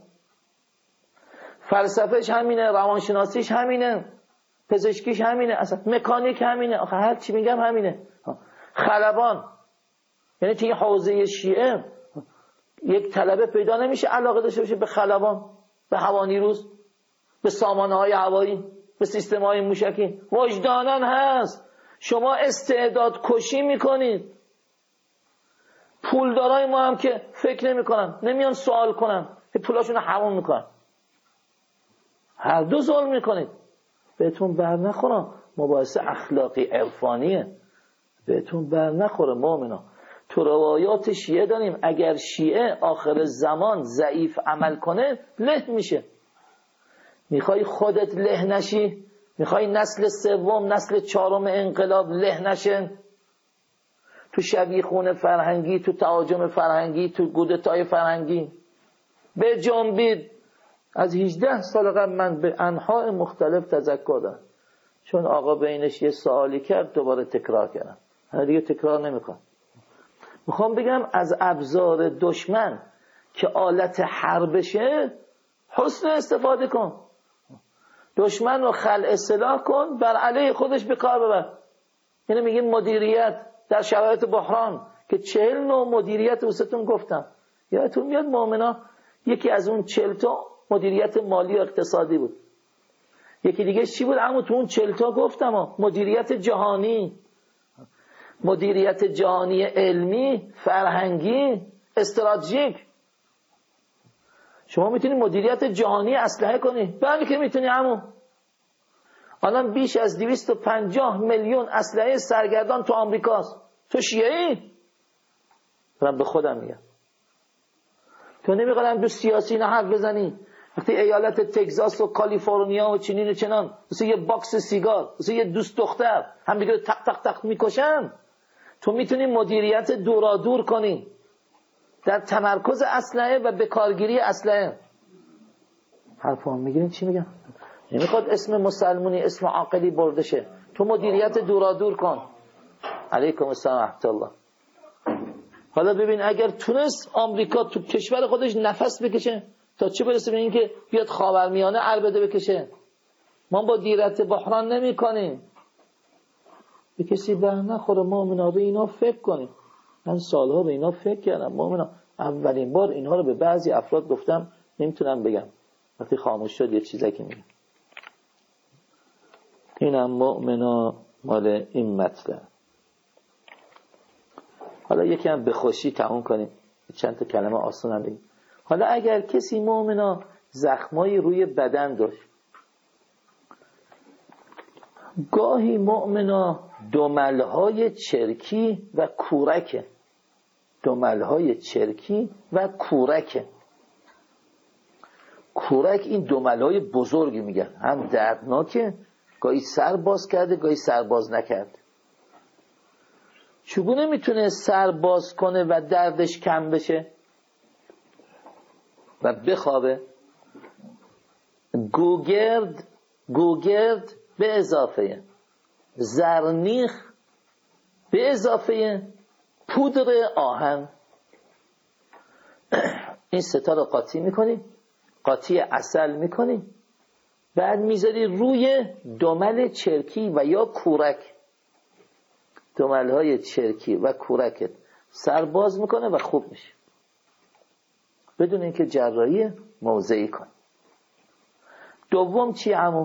فلسفهش همینه، روانشناسیش همینه، پزشکیش همینه، اصلا مکانیک همینه، آخه هر چی میگم همینه. خلبان یعنی توی حوزه شیعه یک طلبه پیدا نمیشه علاقه داشته باشه به خلبان، به هوانیروز، به سامانه های هوایی، به سیستم های موشکی؟ وجدانن هست. شما استعداد کشی میکنید. پولدارای ما هم که فکر نمیکنن، نمیان سوال کنن، پولاشون رو حرام میکنن. هر دو ظلم میکنید. بهتون بر نخوره. مباحثه اخلاقی عرفانیه. بهتون بر نخوره مؤمنا. تو روایات شیعه داریم اگر شیعه آخر زمان ضعیف عمل کنه له میشه. میخوای خودت له نشی؟ میخوای نسل سوم نسل چهارم انقلاب له نشه؟ تو شبیخون فرهنگی، تو تهاجم فرهنگی، تو کودتای فرهنگی به جنبید. از هجده سال قبل من به انحاء مختلف تذکر دارم، چون آقا بینش یه سوالی کرد دوباره تکرار کردم، من دیگه تکرار نمیکنم. میخوام بگم از ابزار دشمن که آلت حربشه حسن استفاده کن. دشمن رو خلع سلاح کن، بر علیه خودش به کار ببر. اینو میگیم مدیریت در شرایط بحران، که چهل نوع مدیریت وستون گفتم. یادتون میاد مؤمنا یکی از اون چهل تا مدیریت مالی و اقتصادی بود. یکی دیگه چی بود؟ اما تو اون چهل تا گفتم ها. مدیریت جهانی، مدیریت جهانی علمی، فرهنگی، استراتژیک. شما میتونی مدیریت جهانی اسلحه کنی؟ بله که میتونی. عمو الان بیش از دویست و پنجاه میلیون اسلحه سرگردان تو آمریکاست. تو شیعه‌ای؟ من به خودم میگم تو نمیقدم دو سیاسی نه حرف بزنی. وقتی ایالت تگزاس و کالیفرنیا و چنین و چنان مثل یه باکس سیگار، مثل یه دوست دختر هم دیگه تق تق تق میکشن، تو میتونی مدیریت دورا دور کنی در تمرکز اسلحه و به کارگیری اسلحه. حرفا میگیرین چی میگم؟ نمیخواد اسم مسلمونی اسم عاقلی برده شه. تو مدیریت دورا دور کن. علیکم السلام و رحمت الله. حالا ببین اگر تونست آمریکا تو کشور خودش نفس بکشه، تا چه برسه به این که بیاد خاورمیانه عربده بکشه. ما با دیرت بحران نمی کنیم. به کسی بر نخوره مؤمنا. به اینا فکر کنیم. من سالها به اینا فکر کردم مؤمنا. اولین بار اینها رو به بعضی افراد گفتم، نمیتونم بگم، وقتی خاموش شد یه چیزی که میگم. اینم مؤمنا مال این مطلب. حالا یکی هم به خوشی تموم کنیم، چند تا کلمه آسان هم بگیم. حالا اگر کسی مؤمنا زخمایی روی بدن داشت، گاهی مؤمنا دملهای چرکی و کورکه، دملهای چرکی و کورکه. کورک این دملهای بزرگی میگن، هم دردناکه، گاهی سر باز کرده گاهی سر باز نکرده. چگونه میتونه سر باز کنه و دردش کم بشه و بخوابه؟ گوگرد، گوگرد به اضافه زرنیخ به اضافه پودر آهن، این ستا رو قاطی میکنی، قاطی عسل میکنی، بعد میذاری روی دمل چرکی و یا کورک. دملهای چرکی و کورکت سر باز میکنه و خوب میشه بدون اینکه جراحی موضعی کنه. دوم چی عمو؟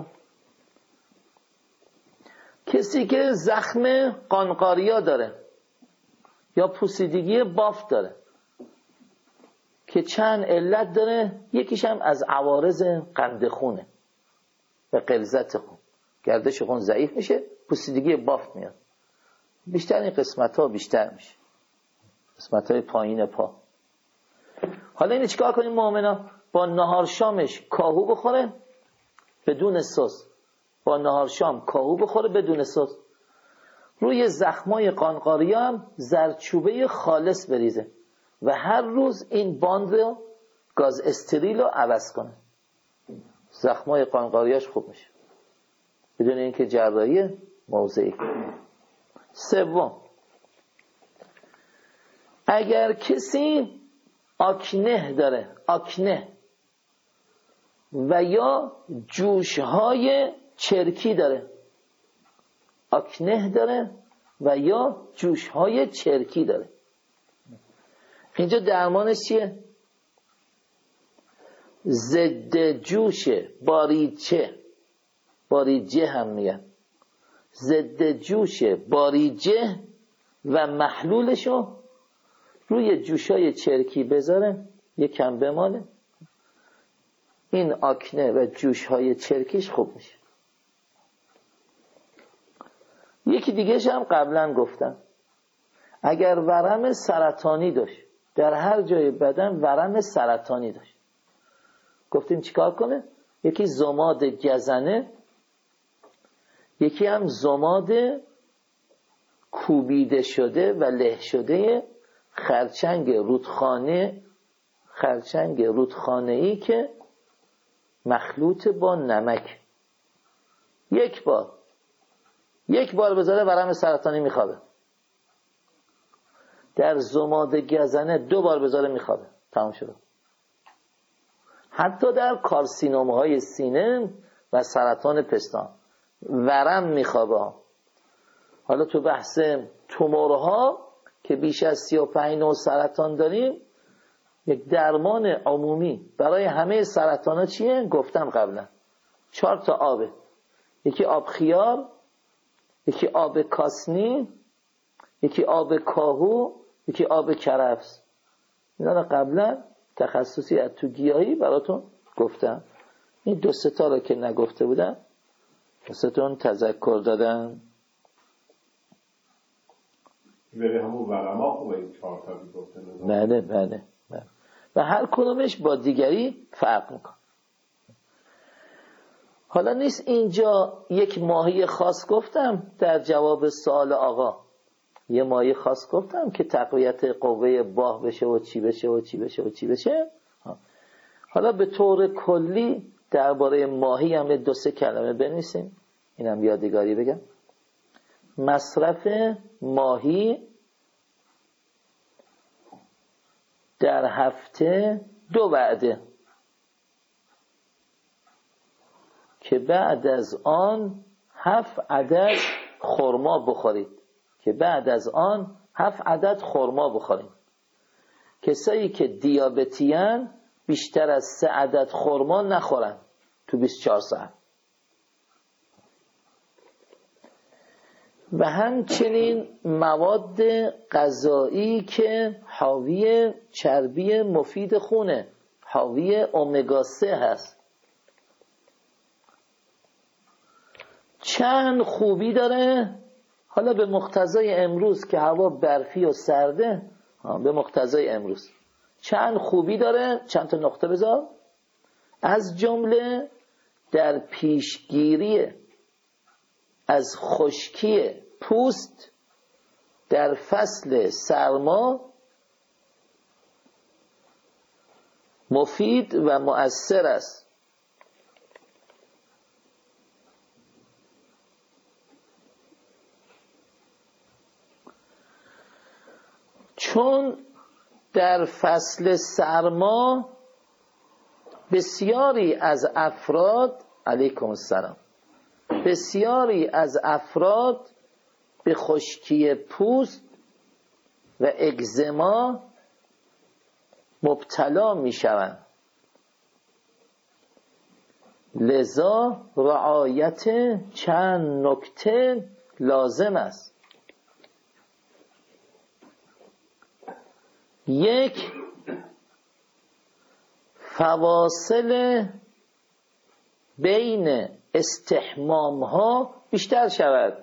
کسی که زخم قانقاریا داره یا پوسیدگی بافت داره که چند علت داره، یکیش هم از عوارض قند خونه و غلظت خون، گردش خون ضعیف میشه، پوسیدگی بافت میاد. بیشتر این قسمت ها بیشتر میشه، قسمت های پایین پا. حالا اینو چیکار کنیم مؤمنا؟ با نهار شامش کاهو بخوره بدون سس، با نهار شام کاهو بخوره بدون سس. روی زخمای قانقاریا هم زردچوبه خالص بریزه و هر روز این باند رو گاز استریل رو عوض کنه. زخمای قانقاریاش خوب میشه بدون اینکه جراحی موضعی کنه. سوم، اگر کسی آکنه داره، آکنه و یا جوشهای چرکی داره، آکنه داره و یا جوشهای چرکی داره، اینجا درمانش چیه؟ ضد جوشه، باریچه، باریجه هم میگن، ضد جوشه باریجه و محلولشو روی جوشای چرکی بذاره، یکم بماله، این آکنه و جوشهای چرکیش خوب میشه. یکی دیگهش هم قبلا گفتم، اگر ورم سرطانی داشت، در هر جای بدن ورم سرطانی داشت، گفتیم چیکار کنه؟ یکی ضماد گزنه، یکی هم ضماد کوبیده شده و له شده خرچنگ رودخانه، خرچنگ رودخانه‌ای که مخلوط با نمک، یک بار یک بار بذاره ورم سرطانی میخوابه. در ضماد گزنه دو بار بذاره میخوابه، تمام شده. حتی در کارسینوم های سینه و سرطان پستان ورم میخوابه. حالا تو بحث تومورها که بیش از سی و پنج نوع سرطان داریم، یک درمان عمومی برای همه سرطان ها چیه؟ گفتم قبلا چهار تا آبه، یکی آب خیار، یکی آب کاسنی، یکی آب کاهو، یکی آب کرفس. اینا رو قبلا تخصصی از تو گیاهی براتون گفتم. این دو سه تا رو که نگفته بودم واسهتون تذکر دادم. بله همون ورما خوبه این چهار تا بی گفته. بله بله بله. و هر کدومش با دیگری فرق میکنه. حالا نیست اینجا یک ماهی خاص گفتم در جواب سوال آقا، یه ماهی خاص گفتم که تقویت قوه باه بشه و چی بشه و چی بشه و چی بشه. حالا به طور کلی درباره ماهی هم دو سه کلمه بنویسیم، اینم یادگاری بگم. مصرف ماهی در هفته دو وعده که بعد از آن هفت عدد خرما بخورید که بعد از آن هفت عدد خرما بخورید. کسایی که دیابتیان بیشتر از سه عدد خرما نخورن تو بیست و چهار ساعت. و همچنین مواد غذایی که حاوی چربی مفید خونه، حاوی امگا سه هست، چند خوبی داره. حالا به مقتضای امروز که هوا برفی و سرده، به مقتضای امروز چند خوبی داره، چند تا نقطه بذار. از جمله در پیشگیری از خشکی پوست در فصل سرما مفید و مؤثر است. چون در فصل سرما بسیاری از افراد علیکم السلام بسیاری از افراد به خشکی پوست و اگزما مبتلا می شوند، لذا رعایت چند نکته لازم است. یک، فواصل بین استحمام ها بیشتر شود.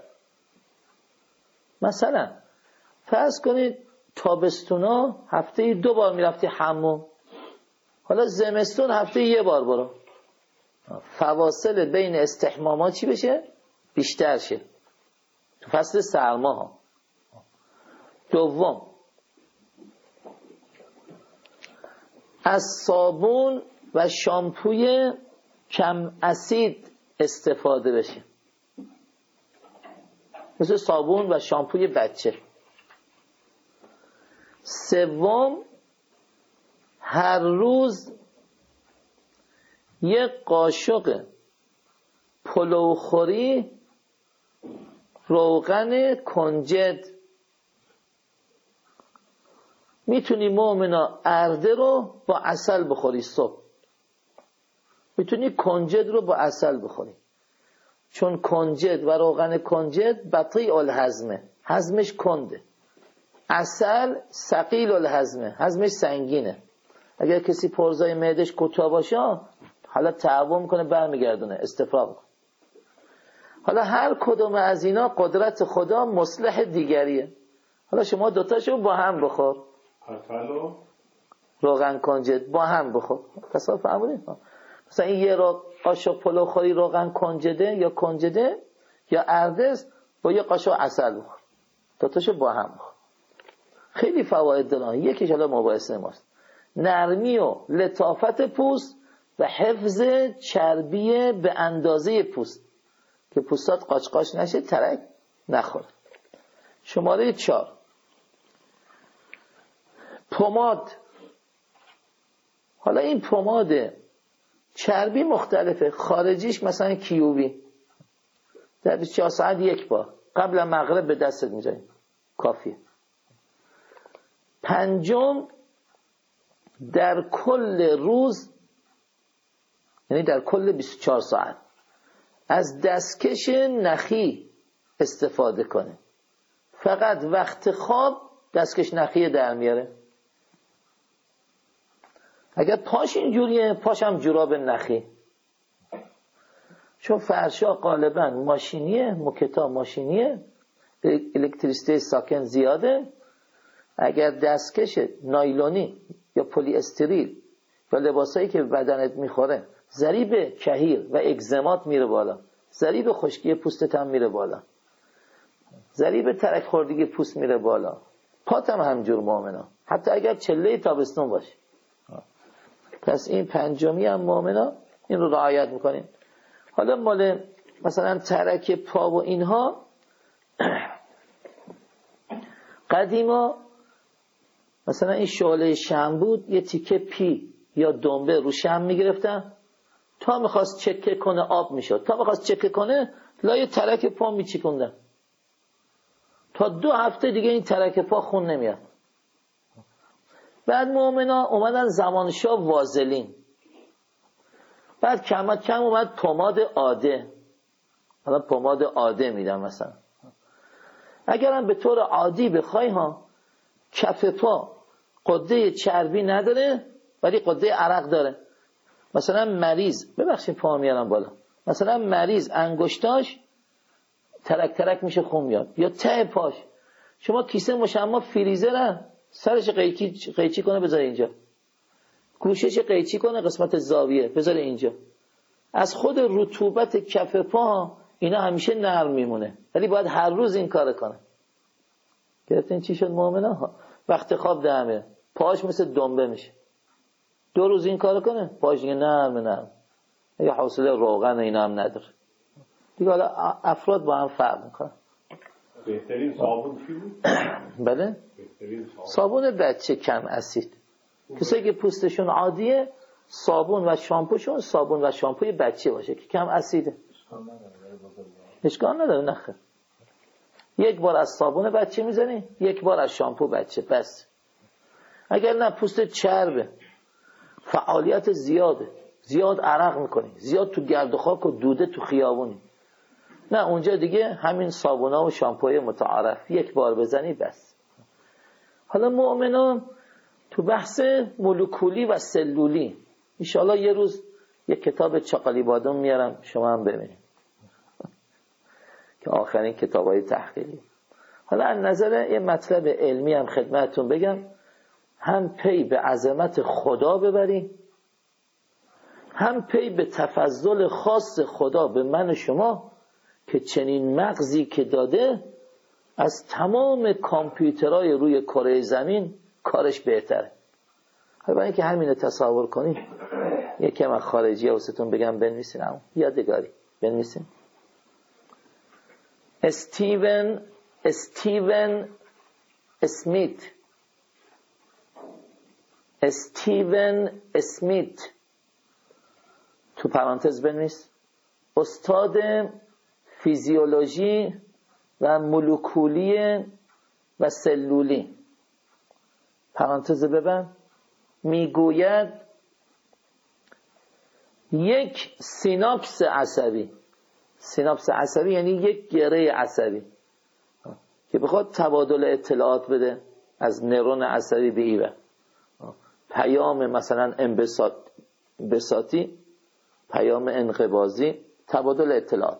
مثلا فرض کنید تابستونا هفته دو بار میرفتی حموم، حالا زمستون هفته یه بار برو. فواصل بین استحمام ها چی بشه؟ بیشتر شه تو فصل سرما ها. دوم، از صابون و شامپوی کم اسید استفاده بشه، مثل صابون و شامپوی بچه. سوم، هر روز یک قاشق پلوخوری روغن کنجد، میتونی مؤمنا ارده رو با عسل بخوری صبح، میتونی کنجد رو با عسل بخوری، چون کنجد و روغن کنجد بطیء الهضمه، هضمش کنده. عسل ثقیل الهضمه، هضمش سنگینه. اگر کسی پرزای معدش کوتاه باشه حالا تعبو میکنه برمیگردونه استفراغ. حالا هر کدوم از اینا قدرت خدا مصلح دیگریه. حالا شما دوتاشو با هم بخور، عسل روغن کنجد با هم بخور. تصور فهمونید؟ مثلا این یه رو قاشق پلو خوری روغن کنجده یا کنجده یا اردز با یه قاشق عسل بخور، دوتاشو با هم بخور. خیلی فواید داره. یکیش حالا مباحثه ماست، نرمی و لطافت پوست و حفظ چربی به اندازه پوست که پوستات قاچقاچ نشه، ترک نخوره. شماره چهار، پماد. حالا این پماد چربی مختلفه، خارجیش مثلا کیوبی در بیست و چهار ساعت یک بار قبل مغرب به دستت میذاری، کافیه. پنجم، در کل روز، یعنی در کل بیست و چهار ساعت از دستکش نخی استفاده کنه. فقط وقت خواب دستکش نخی در میاره. اگر پاش اینجوریه، پاش هم جوراب نخی، چون فرشا غالبا ماشینیه، موکتا ماشینیه، الکتریسیته ساکن زیاده. اگر دستکش نایلونی یا پلی استریل یا لباسایی که بدنت میخوره ضریب کهیر و اگزمات میره بالا، ضریب خشکی پوستت هم میره بالا، ضریب ترک خوردگی پوست میره بالا، پات هم همجور مؤمنا، حتی اگر چله تابستون باشه. پس این پنجمی هم مؤمنا این رو رعایت میکنیم. حالا مال مثلا ترک پا و اینها قدیما مثلا این شعله شمع بود، یه تیکه پی یا دنبه رو شمع میگرفتن، تا میخواست چکه کنه آب میشد، تا میخواست چکه کنه لای ترک پا میچکوندن، تا دو هفته دیگه این ترک پا خون نمیاد. بعد مؤمنا اومدن زمان شاه وازلین، بعد کم کم اومد پماد عاده. حالا پماد عاده میدم مثلا، اگرم به طور عادی بخوای ها، کف پا قده چربی نداره ولی قده عرق داره. مثلا مریض، ببخشید پا میارم بالا، مثلا مریض انگشتاش ترک ترک میشه خون میاد، یا ته پاش، شما کیسه مشما فریزر سرش قیچی قیچی کنه بذاره اینجا، گوشش قیچی کنه قسمت زاویه بذاره اینجا، از خود رطوبت کف پا اینا همیشه نرم میمونه، ولی باید هر روز این کار کنه. گرفتین چی شد مؤمنا؟ ها وقت خواب دمه پاش مثل دنبه میشه، دو روز این کار کنه پاش دیگه نرم نرم، یه حوصله روغن اینا هم نداره دیگه. حالا افراد با هم فرق میکنن. بهترین صابون چی بود؟ بله؟ بهترین صابون صابون بچه کم اسید. کسایی که پوستشون عادیه صابون و شامپوشون صابون و شامپوی بچه باشه که کم اسیده. اشکال نداره نخیر. یک بار از صابون بچه میزنی، یک بار از شامپو بچه، بس. اگر نه پوست چربه، فعالیت زیاده، زیاد عرق میکنی، زیاد تو گرد و خاک و دوده تو خیابونی، نه اونجا دیگه همین صابونا و شامپوی متعارف یک بار بزنی بس. حالا مؤمنان تو بحث مولکولی و سلولی انشاءالله یه روز یک کتاب چاقالی بادام میارم شما هم ببینید که آخرین کتابای تحقیقی. حالا از نظر یه مطلب علمی هم خدمتتون بگم، هم پی به عظمت خدا ببریم، هم پی به تفضل خاص خدا به من و شما که چنین مغزی که داده از تمام کامپیوترهای روی کره زمین کارش بهتره. حالا برای اینکه همین تصور کنید یکم از خارجی واسهتون بگم بنویسین، همون یادگاری بنویسین. استیون استیون اسمیت استیون اسمیت تو پرانتز بنویس، استاد فیزیولوژی و مولکولی و سلولی، پرانتز ببند، میگوید یک سیناپس عصبی، سیناپس عصبی یعنی یک گره عصبی که بخواد تبادل اطلاعات بده از نورون عصبی به ایوه، پیام مثلا انبساط انبساطی، پیام انقباضی، تبادل اطلاعات.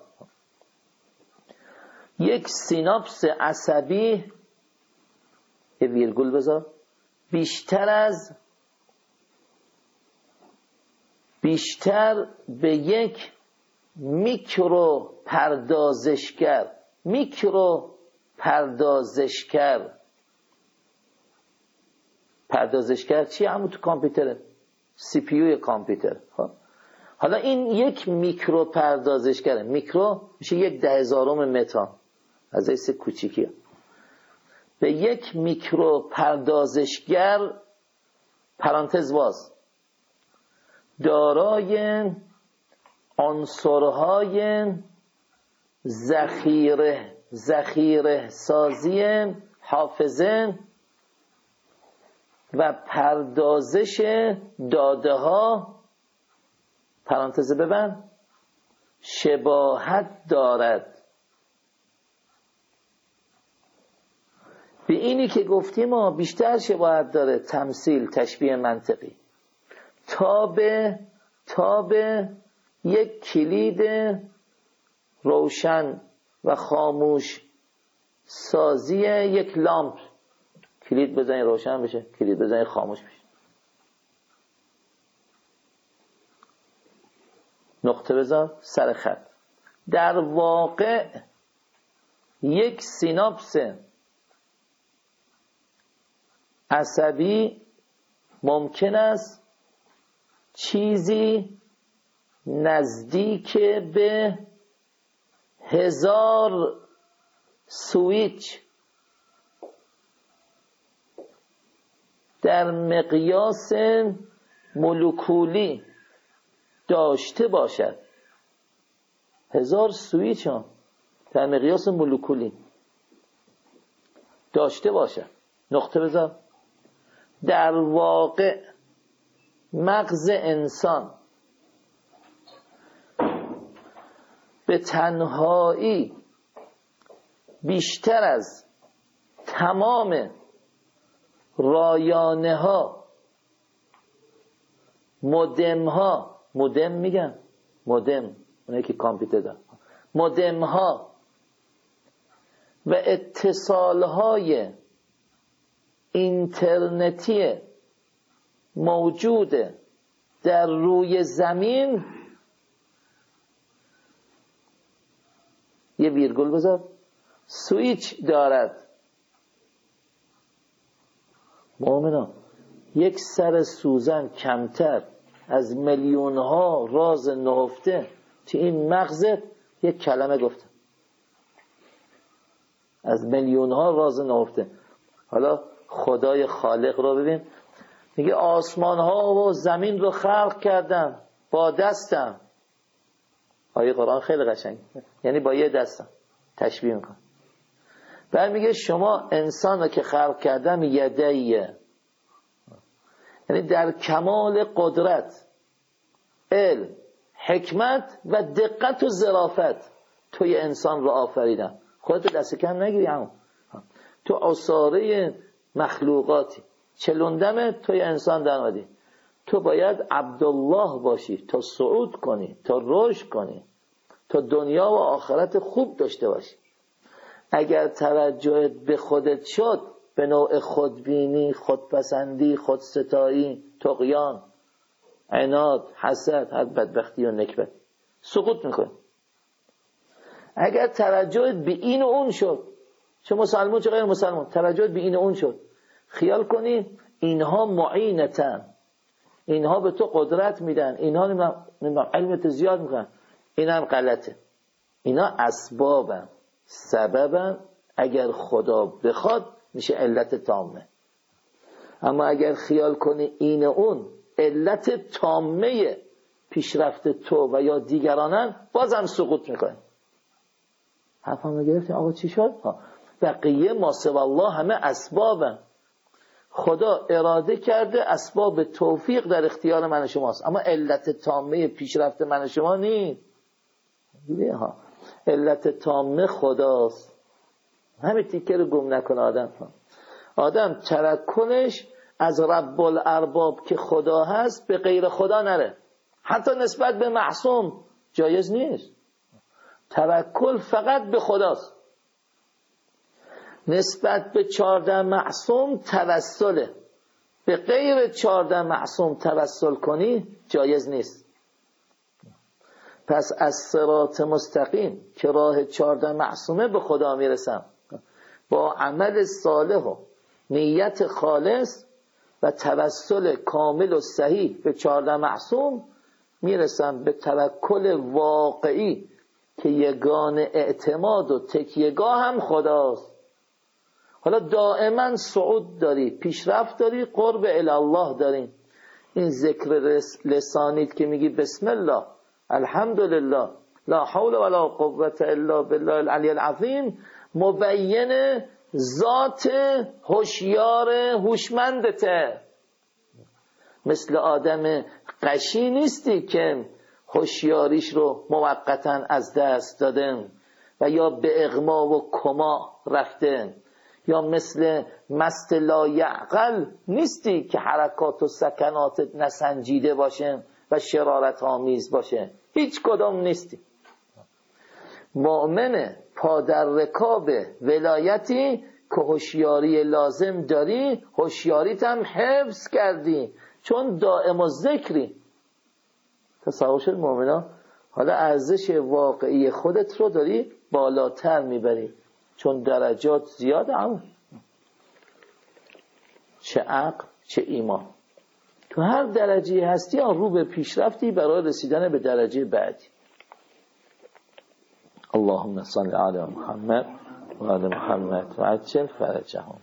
یک سیناپس عصبی، یه ویرگول بذار، بیشتر از بیشتر به یک میکرو پردازشگر، میکرو پردازشگر پردازشگر چی؟ همون تو کامپیوتره، سی پی یو کامپیوتر. حالا این یک میکرو پردازشگره، میکرو میشه یک ده هزارم متر، از ایست کوچیکیه. به یک میکرو پردازشگر پرانتز باز دارای عنصرهای ذخیره ذخیره سازی حافظه و پردازش داده ها پرانتز ببند شباهت دارد به اینی که گفتیم ما، بیشتر شباهت داره، تمثیل، تشبیه منطقی، تا به تا به یک کلید روشن و خاموش سازی یک لامپ. کلید بزنی روشن بشه، کلید بزنی خاموش بشه. نقطه بذار سر خط. در واقع یک سیناپس عصبی ممکن است چیزی نزدیک به هزار سویچ در مقیاس مولکولی داشته باشد. هزار سویچ ها در مقیاس مولکولی داشته باشد. نقطه بذار. در واقع مغز انسان به تنهایی بیشتر از تمام رایانه ها، مودم ها، مودم میگن مودم اونایی که کامپیوتر دارن، مودم ها و اتصال های اینترنتی موجود در روی زمین، یه ویرگول بذار، سویچ دارد. مؤمنا یک سر سوزن کمتر از میلیون ها راز نهفته تو این مغزت یک کلمه گفته، از میلیون ها راز نهفته. حالا خدای خالق رو ببین، میگه آسمان ها و زمین رو خلق کردم با دستم. آیه قرآن خیلی قشنگ، یعنی با یه دستم تشبیه میکنه. بعد میگه شما انسان رو که خلق کردم یدیه، یعنی در کمال قدرت، علم، حکمت و دقت و ظرافت توی انسان رو آفریدم. خودت دست کم نگیری، همون تو عصاره مخلوقاتی چلوندم توی انسان در اومدی. تو باید عبدالله باشی تا صعود کنی، تا رشد کنی، تا دنیا و آخرت خوب داشته باشی. اگر توجهت به خودت شد، به نوع خودبینی، خودپسندی، خودستایی، طغیان، عناد، حسد، هر بدبختی و نکبت، سقوط میکنی. اگر توجهت به این و اون شد، چه مسلمان چه غیر مسلمان، توجهت به این و اون شد، خیال کنی اینها معینتن، اینها به تو قدرت میدن، اینها نمیدونم علمت زیاد میکنن، این هم غلطه. اینا اسبابن، سببن، اگر خدا بخواد میشه علت تامه. اما اگر خیال کنی این اون علت تامه پیشرفت تو و یا دیگرانن، بازم سقوط میکنی. حرفم رو گرفتیم؟ آقا چی شد؟ ها. بقیه ما سوی الله همه اسبابن. خدا اراده کرده، اسباب توفیق در اختیار من و شماست، اما علت تامه پیشرفت من و شما نیست. دیدی ها، علت تامه خداست. همین تیکه رو گم نکنه آدم. آدم ترکنش از رب الارباب که خدا هست به غیر خدا نره، حتی نسبت به معصوم جایز نیست. توکل فقط به خداست. نسبت به چهارده معصوم توسله، به غیر چهارده معصوم توسل کنی جایز نیست. پس از صراط مستقیم که راه چهارده معصومه به خدا میرسم، با عمل صالح و نیت خالص و توسل کامل و صحیح به چهارده معصوم میرسم به توکل واقعی که یگان اعتماد و تکیهگاه هم خداست. حالا دائما صعود داری، پیشرفت داری، قرب الی الله داری. این ذکر لسانیت که میگی بسم الله الحمدلله لا حول ولا قوة الا بالله العلی العظیم، مبین ذات هوشیار هوشمندته. مثل آدم غشی نیستی که هوشیاریش رو موقتا از دست دادن و یا به اغما و کما رفته، یا مثل مست لا یعقل نیستی که حرکات و سکنات نسنجیده باشه و شرارت آمیز باشه. هیچ کدام نیستی. مؤمن پا در رکاب ولایتی که هوشیاری لازم داری، هوشیاریت هم حفظ کردی چون دائم و ذکری. تصور شد مؤمنا؟ حالا ارزش واقعی خودت رو داری بالاتر میبری چون درجات زیاده، هم چه عقل چه ایمان. تو هر درجه هستی آن رو به پیشرفتی برای رسیدن به درجه بعدی. اللهم صل علی محمد و آل محمد و عجل فرجهم.